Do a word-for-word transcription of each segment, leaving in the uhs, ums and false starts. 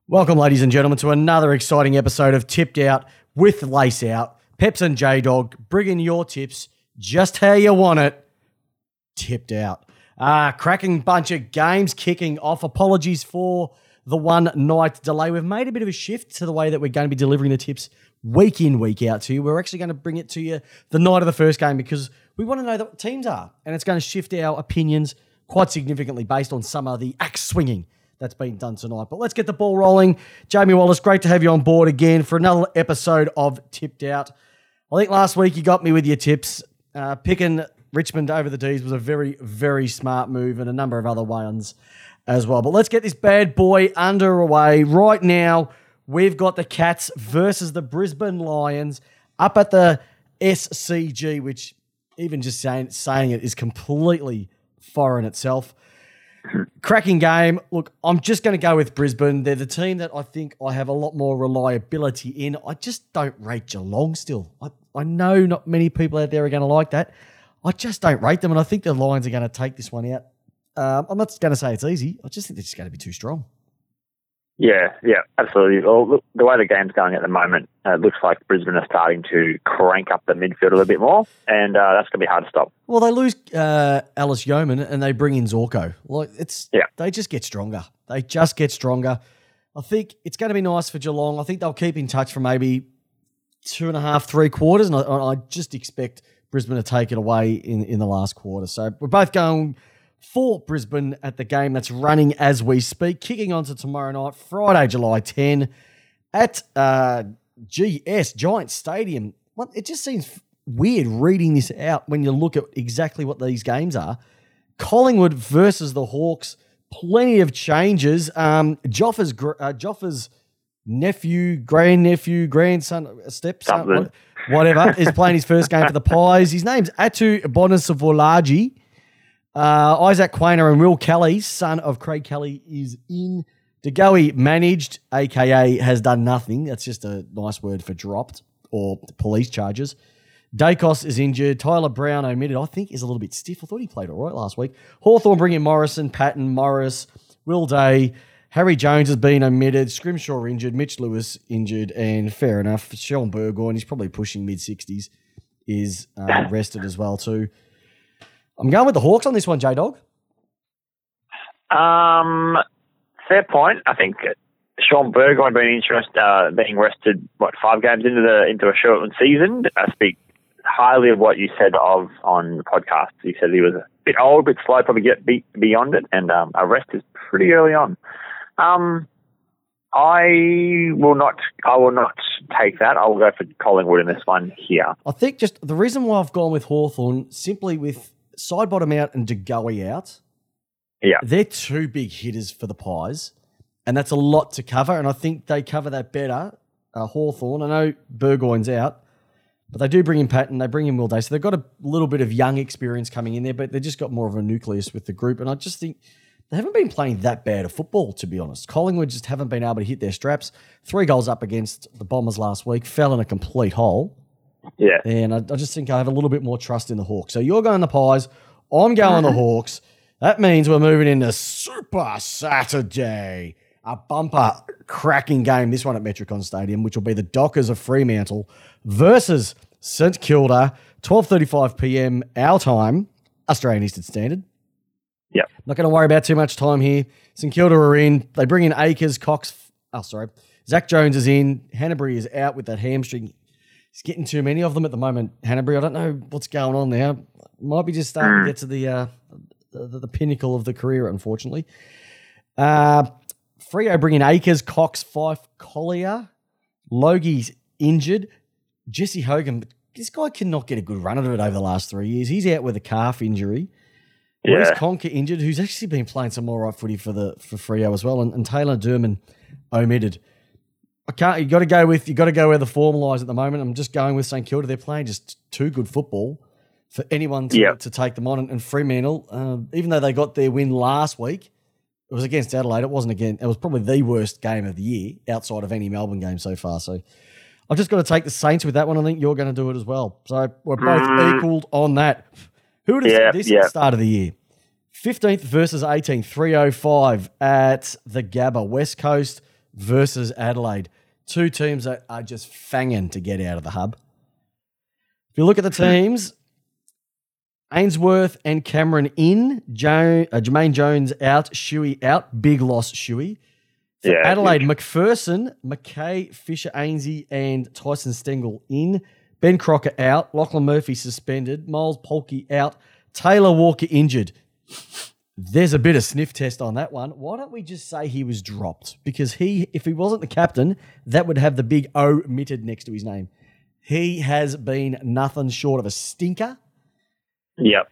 Welcome, ladies and gentlemen, to another exciting episode of Tipped Out with Lace Out. Peps and J-Dog, bringing your tips just how you want it. Tipped Out. Uh, cracking bunch of games kicking off. Apologies for the one night delay. We've made a bit of a shift to the way that we're going to be delivering the tips week in, week out to you. We're actually going to bring it to you the night of the first game because we want to know what teams are, and it's going to shift our opinions quite significantly based on some of the axe swinging that's been done tonight. But let's get the ball rolling. Jamie Wallace, great to have you on board again for another episode of Tipped Out. I think last week you got me with your tips. Uh, picking Richmond over the D's was a very, very smart move, and a number of other ones as well. But let's get this bad boy underway. Right now, we've got the Cats versus the Brisbane Lions up at the S C G, which even just saying, saying it is completely foreign itself. Cracking game. Look, I'm just going to go with Brisbane. They're the team that I think I have a lot more reliability in. I just don't rate Geelong still. I, I know not many people out there are going to like that. I just don't rate them, and I think the Lions are going to take this one out. Um, I'm not going to say it's easy. I just think they're just going to be too strong. Yeah, yeah, absolutely. Well, look, the way the game's going at the moment, uh, it looks like Brisbane are starting to crank up the midfield a little bit more, and uh, that's going to be hard to stop. Well, they lose uh, Alice Yeoman and they bring in Zorko. Like it's, yeah. They just get stronger. They just get stronger. I think it's going to be nice for Geelong. I think they'll keep in touch for maybe two and a half, three quarters, and I, I just expect Brisbane to take it away in, in the last quarter. So we're both going for Brisbane at the game that's running as we speak, kicking on to tomorrow night, Friday, July tenth, at uh, G S, Giant Stadium. Well, it just seems weird reading this out when you look at exactly what these games are. Collingwood versus the Hawks, plenty of changes. Um, Joffa's, uh, Joffa's nephew, grandnephew, grandson, stepson, what, whatever, is playing his first game for the Pies. His name's Atu Bonasavolaji. Uh, Isaac Quainer and Will Kelly, son of Craig Kelly, is in. DeGoey managed, a k a has done nothing. That's just a nice word for dropped or police charges. Dacos is injured. Tyler Brown omitted, I think, is a little bit stiff. I thought he played all right last week. Hawthorn bringing Morrison, Patton, Morris, Will Day. Harry Jones has been omitted. Scrimshaw injured. Mitch Lewis injured. And fair enough, Sean Burgoyne, he's probably pushing mid-sixties, is uh, rested as well too. I'm going with the Hawks on this one, J-Dog. Um, fair point. I think Sean Burgoyne being interest, uh, being rested, what, five games into the into a shortened season. I speak highly of what you said of on the podcast. You said he was a bit old, a bit slow, probably get be, beyond it, and um, a rest is pretty early on. Um, I will not. I will not take that. I will go for Collingwood in this one here. I think just the reason why I've gone with Hawthorn, simply with Sidebottom out and DeGoey out, yeah, they're two big hitters for the Pies, and that's a lot to cover, and I think they cover that better. Uh, Hawthorn, I know Burgoyne's out, but they do bring in Patton, they bring in Will Day, so they've got a little bit of young experience coming in there, but they've just got more of a nucleus with the group, and I just think they haven't been playing that bad of football, to be honest. Collingwood just haven't been able to hit their straps. Three goals up against the Bombers last week, fell in a complete hole. Yeah. And I, I just think I have a little bit more trust in the Hawks. So you're going the Pies, I'm going the Hawks. That means we're moving into Super Saturday. A bumper cracking game, this one at Metricon Stadium, which will be the Dockers of Fremantle versus St Kilda, twelve thirty-five p.m. our time, Australian Eastern Standard. Yeah. Not going to worry about too much time here. St Kilda are in. They bring in Akers, Cox. Oh, sorry. Zach Jones is in. Hanbury is out with that hamstring. He's getting too many of them at the moment, Hanbury. I don't know what's going on there. Might be just starting to get to the, uh, the, the, the pinnacle of the career, unfortunately. Uh, Freo bringing Akers, Cox, Fife, Collier. Logie's injured. Jesse Hogan, this guy cannot get a good run of it over the last three years. He's out with a calf injury. Yeah. Reece Conker injured, who's actually been playing some more right footy for the for Freo as well, and, and Taylor Durman omitted. I can't. You got to go with. You got to go where the form lies at the moment. I'm just going with St Kilda. They're playing just too good football for anyone to, yep. to take them on. And, and Fremantle, uh, even though they got their win last week, it was against Adelaide. It wasn't again. It was probably the worst game of the year outside of any Melbourne game so far. So I've just got to take the Saints with that one. I think you're going to do it as well. So we're both mm. equaled on that. Who would have yep, said this yep. at the start of the year? fifteenth versus eighteenth, three oh five at the Gabba. West Coast versus Adelaide. Two teams that are just fanging to get out of the hub. If you look at the teams, Ainsworth and Cameron in, jo- uh, Jermaine Jones out, Shuey out. Big loss, Shuey. For yeah, Adelaide, huge. McPherson, McKay, Fisher, Ainsey, and Tyson Stengel in. Ben Crocker out. Lachlan Murphy suspended. Miles Polkey out. Taylor Walker injured. There's a bit of sniff test on that one. Why don't we just say he was dropped? Because he, if he wasn't the captain, that would have the big O omitted next to his name. He has been nothing short of a stinker. Yep.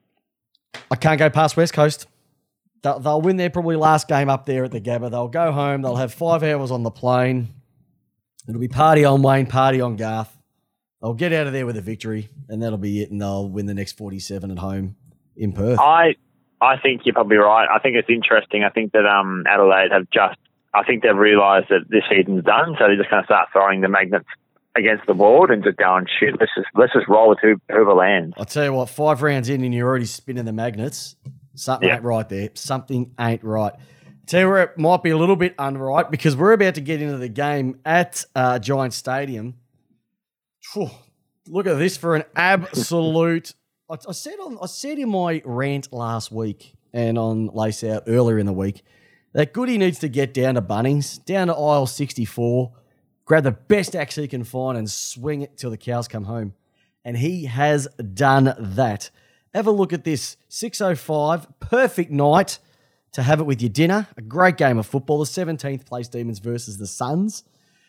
I can't go past West Coast. They'll, they'll win their probably last game up there at the Gabba. They'll go home. They'll have five hours on the plane. It'll be party on Wayne, party on Garth. They'll get out of there with a victory, and that'll be it, and they'll win the next forty-seven at home in Perth. I I think you're probably right. I think it's interesting. I think that um, Adelaide have just, I think they've realised that this season's done, so they're just going to start throwing the magnets against the board and just going, shit, let's just, let's just roll with who, whoever lands. I'll tell you what, five rounds in and you're already spinning the magnets. Something Yeah. ain't right there. Something ain't right. Tell you where it might be a little bit unright, because we're about to get into the game at uh, Giant Stadium. Phew, look at this for an absolute... I, I said on, I said in my rant last week and on Lace Out earlier in the week that Goody needs to get down to Bunnings, down to aisle sixty-four, grab the best axe he can find and swing it till the cows come home. And he has done that. Have a look at this. six oh five, perfect night to have it with your dinner. A great game of football. The seventeenth place Demons versus the Suns.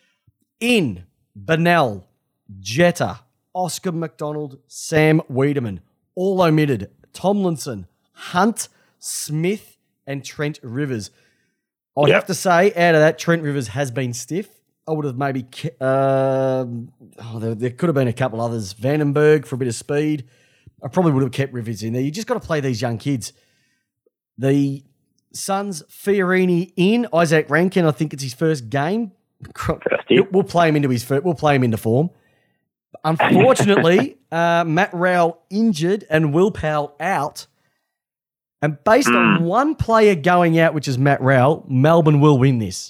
In Bennell, Jetta, Oscar McDonald, Sam Wiedemann. All omitted. Tomlinson, Hunt, Smith, and Trent Rivers. I Yep. have to say, out of that, Trent Rivers has been stiff. I would have maybe... Um, oh, there, there could have been a couple others. Vandenberg for a bit of speed. I probably would have kept Rivers in there. You just got to play these young kids. The Suns, Fiorini in. Isaac Rankin, I think it's his first game. First year. We'll play him into his first, we'll play him into form. Unfortunately, uh, Matt Rowell injured and Will Powell out. And based Mm. on one player going out, which is Matt Rowell, Melbourne will win this.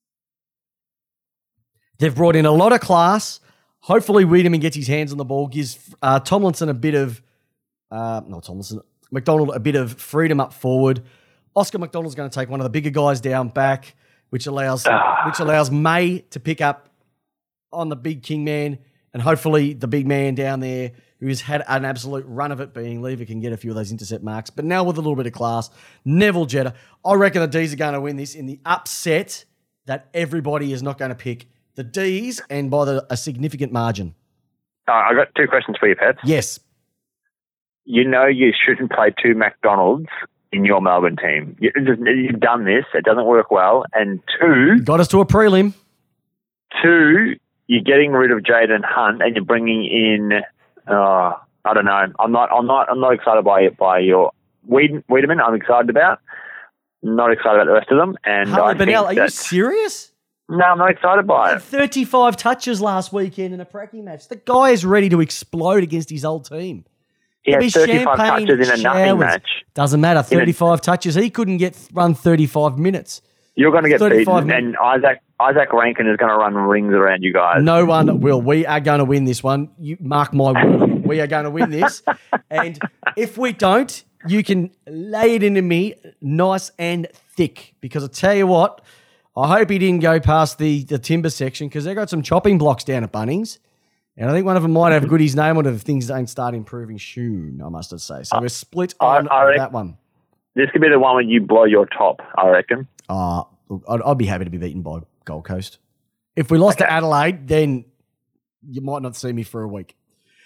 They've brought in a lot of class. Hopefully, Wiedemann gets his hands on the ball, gives uh, Tomlinson a bit of, uh, not Tomlinson, McDonald a bit of freedom up forward. Oscar McDonald's going to take one of the bigger guys down back, which allows which allows May to pick up on the big king man, and hopefully the big man down there who has had an absolute run of it being Lever can get a few of those intercept marks. But now with a little bit of class, Neville Jetta. I reckon the D's are going to win this in the upset that everybody is not going to pick. The D's, and by the, a significant margin. Uh, I got two questions for you, Pets. Yes. You know you shouldn't play two McDonalds in your Melbourne team. You, you've done this. It doesn't work well. And two, Got us to a prelim. two, you're getting rid of Jaden Hunt and you're bringing in. Uh, I don't know. I'm not. I'm not. I'm not excited by it. By your Weed, Wiedemann, I'm excited about. Not excited about the rest of them. And Harley I Bennell, are think you that, serious? No, I'm not excited by Had it. thirty-five touches last weekend in a pracky match. The guy is ready to explode against his old team. He had It'd be thirty-five champagne touches in a nothing showers. match. Doesn't matter. In a- thirty-five touches. He couldn't get run thirty-five minutes. You're going to get thirty-five beaten, minutes. and Isaac Isaac Rankin is going to run rings around you guys. No one will. We are going to win this one. You mark my word. We are going to win this. And if we don't, you can lay it into me nice and thick. Because I tell you what, I hope he didn't go past the, the timber section, because they got some chopping blocks down at Bunnings. And I think one of them might have Goody's name on it if things don't start improving soon, I must say. So we're split on I, I reckon, that one. This could be the one where you blow your top, I reckon. Uh, look, I'd, I'd be happy to be beaten by Gold Coast. If we lost Okay. to Adelaide, then you might not see me for a week.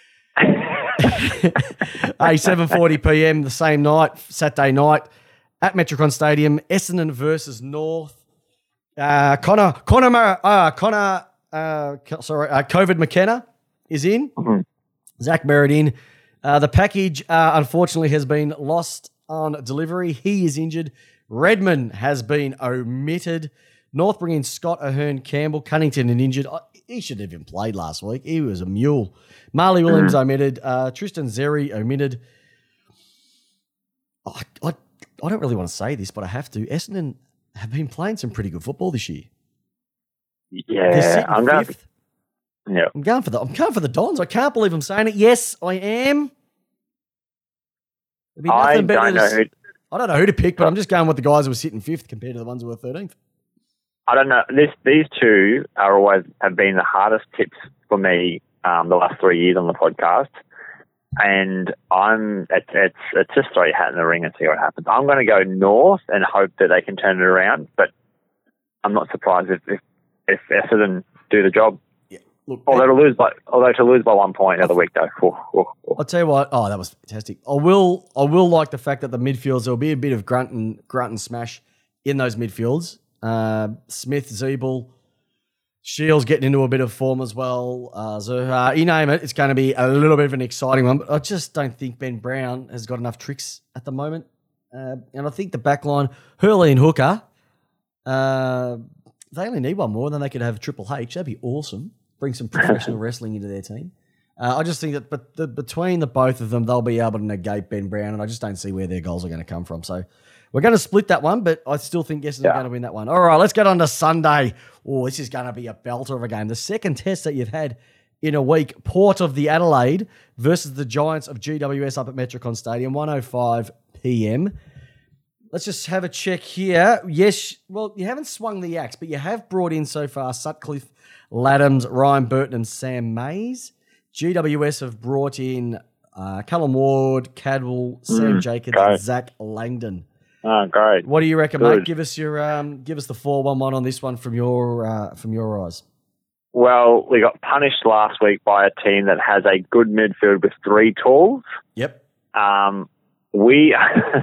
Hey, seven forty p.m. the same night, Saturday night, at Metricon Stadium, Essendon versus North. Uh, Connor, Connor, Mar- uh, Connor, uh, Co- sorry, uh, COVID McKenna is in. Mhm. Zach Merritt in. Uh, the package, uh, unfortunately, has been lost on delivery. He is injured. Redmond has been omitted. North bring in Scott Ahern Campbell. Cunnington and injured. Uh, He should have even played last week. He was a mule. Marley Williams omitted. Uh, Tristan Zeri omitted. I, I, I don't really want to say this, but I have to. Essendon have been playing some pretty good football this year. Yeah, I'm going. Fifth. Yeah, I'm going for the. I'm going for the Dons. I can't believe I'm saying it. Yes, I am. I don't know. To, who, I don't know who to pick, but I'm just going with the guys who were sitting fifth compared to the ones who were thirteenth. I don't know. This these two are always have been the hardest tips for me um, the last three years on the podcast, and I'm it's it's it's just throw your hat in the ring and see what happens. I'm going to go North and hope that they can turn it around, but I'm not surprised if if, if Essendon do the job. Yeah, look, although to lose by although to lose by one point the other week though. Oh, oh, oh. I'll tell you what. Oh, that was fantastic. I will I will like the fact that the midfields there'll be a bit of grunt and grunt and smash in those midfields. Uh, Smith, Zeeble, Shields getting into a bit of form as well. Uh, Zerha, you name it, it's going to be a little bit of an exciting one. But I just don't think Ben Brown has got enough tricks at the moment. Uh, and I think the back line, Hurley and Hooker, uh, they only need one more, and then they could have Triple H. That'd be awesome. Bring some professional wrestling into their team. Uh, I just think that but the, between the both of them, they'll be able to negate Ben Brown, and I just don't see where their goals are going to come from. So we're going to split that one, but I still think Essendon yeah. are going to win that one. All right, let's get on to Sunday. Oh, this is going to be a belter of a game. The second test that you've had in a week, Port of the Adelaide versus the Giants of G W S up at Metricon Stadium, one oh five p.m. Let's just have a check here. Yes, well, you haven't swung the axe, but you have brought in so far Sutcliffe, Laddams, Ryan Burton and Sam Mays. G W S have brought in uh, Callum Ward, Cadwell, Sam mm, Jacobs, great. and Zach Langdon. Oh, great! What do you reckon, Good. mate? Give us your um, give us the four one one on this one from your uh, from your eyes. Well, we got punished last week by a team that has a good midfield with three talls. Yep. Um, we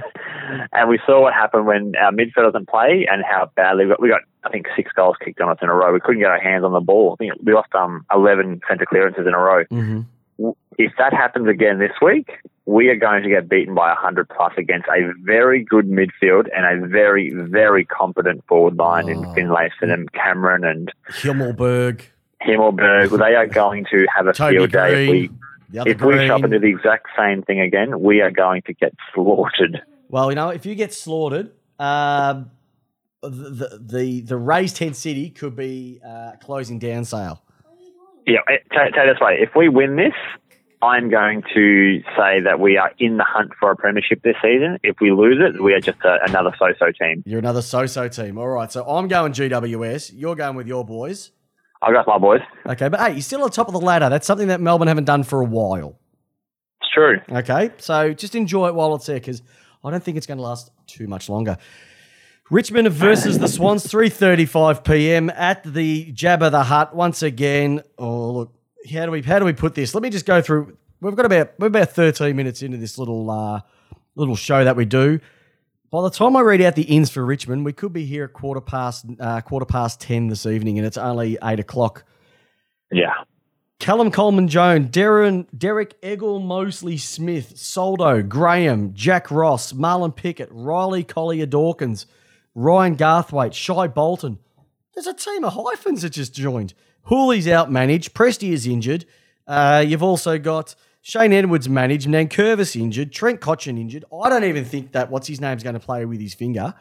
and we saw what happened when our midfield doesn't play and how badly we got. We got I think six goals kicked on us in a row. We couldn't get our hands on the ball. I think we lost um eleven centre clearances in a row. Mm-hmm. If that happens again this week, we are going to get beaten by one hundred plus against a very good midfield and a very, very competent forward line oh. in Finlayson and Cameron and Himmelberg. Himmelberg. They are going to have a Toby field day. Green, if we, if we shop into the exact same thing again, we are going to get slaughtered. Well, you know, if you get slaughtered, um, the, the the raised tent city could be uh, closing down sale. Yeah, tell you this way, if we win this, I'm going to say that we are in the hunt for a premiership this season. If we lose it, we are just a, another so-so team. You're another so-so team. All right, so I'm going G W S. You're going with your boys. I'll go with my boys. Okay, but hey, you're still on top of the ladder. That's something that Melbourne haven't done for a while. It's true. Okay, so just enjoy it while it's there because I don't think it's going to last too much longer. Richmond versus the Swans, three thirty-five p.m. at the Jabba the Hutt once again. Oh, look. How do we how do we put this? Let me just go through. We've got about we're about thirteen minutes into this little uh, little show that we do. By the time I read out the ins for Richmond, we could be here at quarter past uh, quarter past ten this evening, and it's only eight o'clock. Yeah. Callum Coleman-Jones, Darren, Derek Eggle, Mosley Smith, Soldo, Graham, Jack Ross, Marlon Pickett, Riley Collier-Dawkins, Ryan Garthwaite, Shai Bolton. There's a team of hyphens that just joined. Hooley's out-managed. Presti is injured. Uh, you've also got Shane Edwards managed. Nankervis injured. Trent Cotchin injured. I don't even think that what's-his-name's going to play with his finger.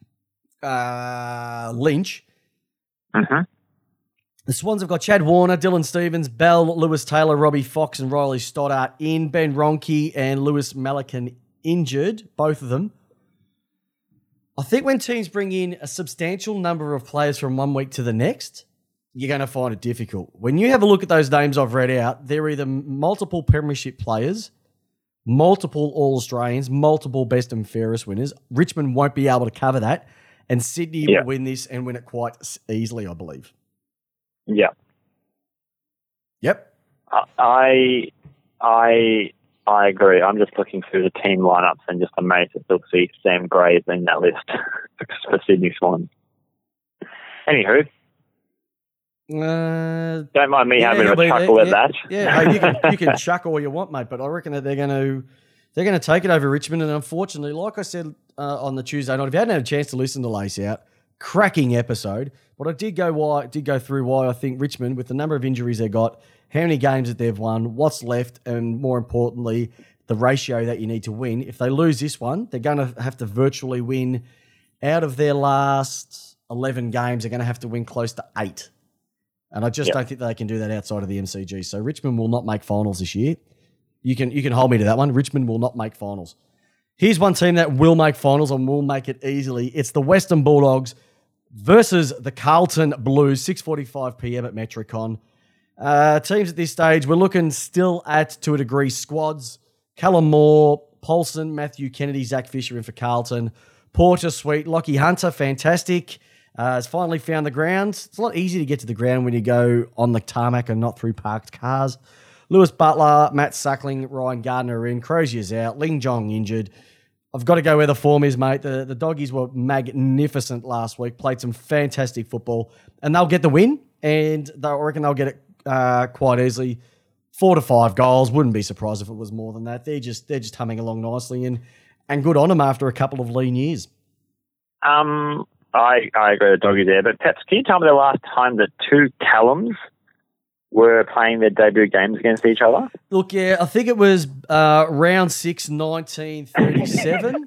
Uh, Lynch. Uh-huh. The Swans have got Chad Warner, Dylan Stevens, Bell, Lewis Taylor, Robbie Fox and Riley Stoddart in. Ben Ronke and Lewis Malikan injured, both of them. I think when teams bring in a substantial number of players from one week to the next, you're going to find it difficult. When you have a look at those names I've read out, they're either multiple premiership players, multiple All-Australians, multiple best and fairest winners. Richmond won't be able to cover that, and Sydney yeah. will win this and win it quite easily, I believe. Yeah. Yep. I I I agree. I'm just looking through the team lineups and just amazed to still see Sam Gray in that list for Sydney Swans. Anywho. Uh, Don't mind me yeah, having a chuckle yeah, at that. Yeah, hey, you can you can chuckle all you want, mate. But I reckon that they're going to they're going to take it over Richmond. And unfortunately, like I said uh, on the Tuesday night, if you hadn't had a chance to listen to Lace Out, cracking episode. But I did go why did go through why I think Richmond, with the number of injuries they got, how many games that they've won, what's left, and more importantly, the ratio that you need to win. If they lose this one, they're going to have to virtually win out of their last eleven games. They're going to have to win close to eight. And I just yep. don't think they can do that outside of the M C G. So Richmond will not make finals this year. You can you can hold me to that one. Richmond will not make finals. Here's one team that will make finals and will make it easily. It's the Western Bulldogs versus the Carlton Blues, six forty-five p.m. at Metricon. Uh, teams at this stage, we're looking still at, to a degree, squads. Callum Moore, Paulson, Matthew Kennedy, Zach Fisher in for Carlton. Porter, sweet. Lockie Hunter, fantastic. Uh, has finally found the ground. It's a lot easier to get to the ground when you go on the tarmac and not through parked cars. Lewis Butler, Matt Suckling, Ryan Gardner are in. Crozier's out. Ling Jong injured. I've got to go where the form is, mate. The, the Doggies were magnificent last week, played some fantastic football, and they'll get the win, and I reckon they'll get it uh, quite easily. Four to five goals. Wouldn't be surprised if it was more than that. They're just they're just humming along nicely, and and good on them after a couple of lean years. Um, I, I agree with Doggies there, but Peps, can you tell me the last time that two Callums were playing their debut games against each other? Look, yeah, I think it was uh, round six, nineteen thirty-seven.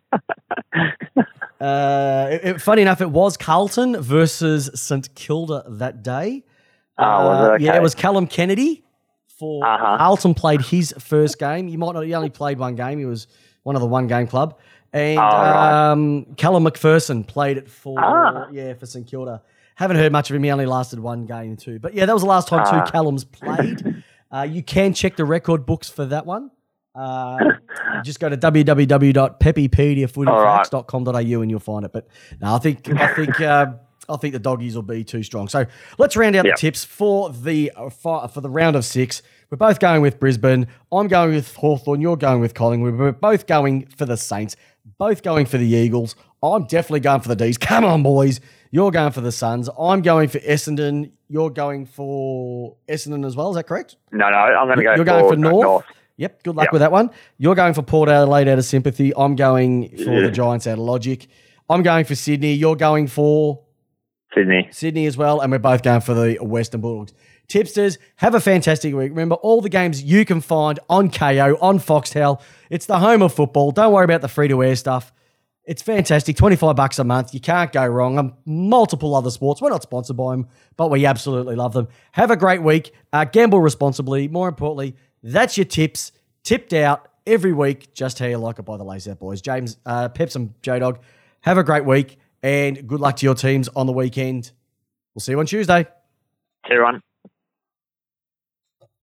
uh, it, it, funny enough, it was Carlton versus St Kilda that day. Oh, uh, was it? Okay. Yeah, it was Callum Kennedy. For uh-huh. Carlton played his first game. He might not. He only played one game. He was one of the one game club. And oh, right. um, Callum McPherson played it for ah. yeah for St Kilda. Haven't heard much of him. He only lasted one game too. But yeah, that was the last time uh, two Callums played. Uh, you can check the record books for that one. Uh, just go to w w w dot pepepedia footy facts dot com dot a u and you'll find it. But no, I think I think uh, I think the Doggies will be too strong. So let's round out yep. the tips for the uh, for, for the round of six. We're both going with Brisbane. I'm going with Hawthorn. You're going with Collingwood. We're both going for the Saints. Both going for the Eagles. I'm definitely going for the D's. Come on, boys. You're going for the Suns. I'm going for Essendon. You're going for Essendon as well. Is that correct? No, no. I'm going to go You're for going for North? North. Yep. Good luck yep. with that one. You're going for Port Adelaide out of sympathy. I'm going for yeah. the Giants out of logic. I'm going for Sydney. You're going for Sydney. Sydney as well. And we're both going for the Western Bulldogs. Tipsters, have a fantastic week. Remember, all the games you can find on K O, on Foxtel. It's the home of football. Don't worry about the free-to-air stuff. It's fantastic. twenty-five bucks a month. You can't go wrong. Um, multiple other sports. We're not sponsored by them, but we absolutely love them. Have a great week. Uh, gamble responsibly. More importantly, that's your tips. Tipped out every week. Just how you like it by the Lace Out Boys. James, uh, Peps and J-Dog, have a great week and good luck to your teams on the weekend. We'll see you on Tuesday. See you, everyone.